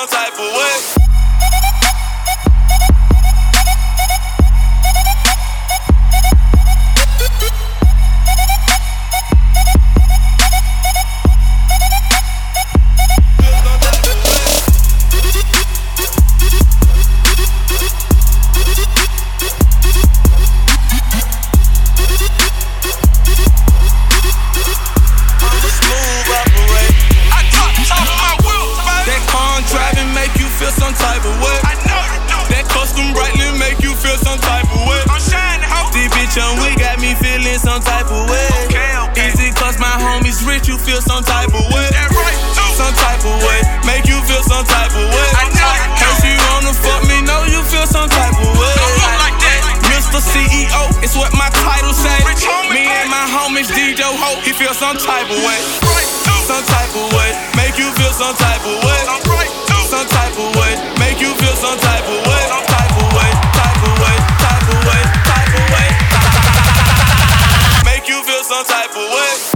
some type of way. Some type of way. I know you do. That custom brightly make you feel some type of way. I'm shining, ho. This bitch on we got me feeling some type of way. Okay. Easy cause my homies rich, you feel some type of way. That right, too. Some type of way. Make you feel some type of way. I know you do. Cause you wanna fuck me, know you feel some type of way. Don't look like that. Mr. CEO, it's what my title say. Me and my homies DJ Ho, he feel some type of way. Right, too. Some type of way. Make you feel some type of way. I'm right, too. Some type of way, make you feel some type of way, some type of way, type of way, type of way, type of way, make you feel some type of way.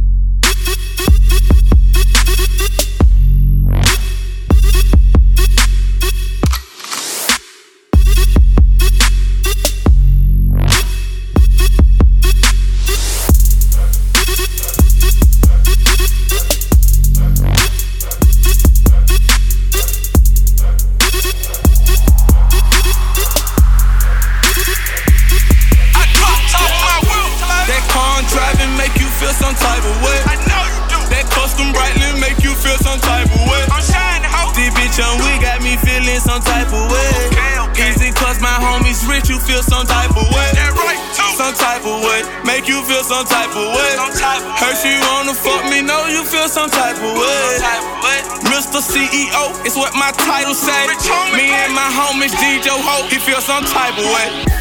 Some type of way. I know you do. That custom brightly make you feel some type of way. I'm shining, ho. This bitch on we got me feeling some type of way. Okay. Easy cause my homies rich, you feel some type of way. That right, too. Some type of way. Make you feel some type of way. Some type of way. Heard you wanna fuck me, know you feel some type of way. Some type of way. Mr. CEO, it's what my title say. Me and my homies DJ Ho, he feel some type of way.